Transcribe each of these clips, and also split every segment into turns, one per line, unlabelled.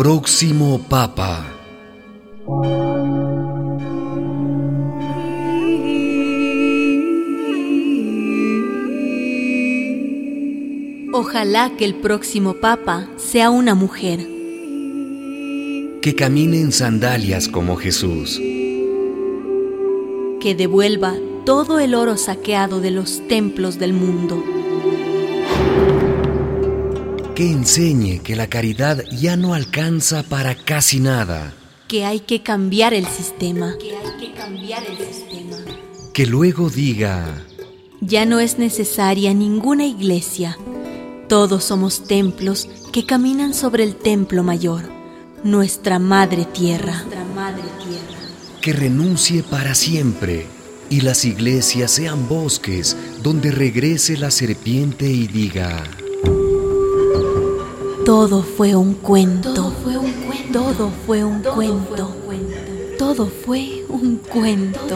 próximo Papa.
Ojalá que el próximo Papa sea una mujer.
Que camine en sandalias como Jesús.
Que devuelva todo el oro saqueado de los templos del mundo.
Que enseñe que la caridad ya no alcanza para casi nada.
Que hay que cambiar el sistema.
Que luego diga:
ya no es necesaria ninguna iglesia. Todos somos templos que caminan sobre el templo mayor, nuestra Madre Tierra.
Que renuncie para siempre y las iglesias sean bosques donde regrese la serpiente y diga:
todo fue un cuento. Todo fue un cuento. Todo fue un cuento. Todo fue un cuento.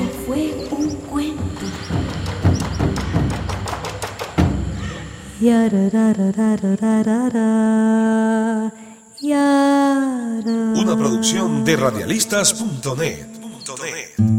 Una producción de radialistas.net.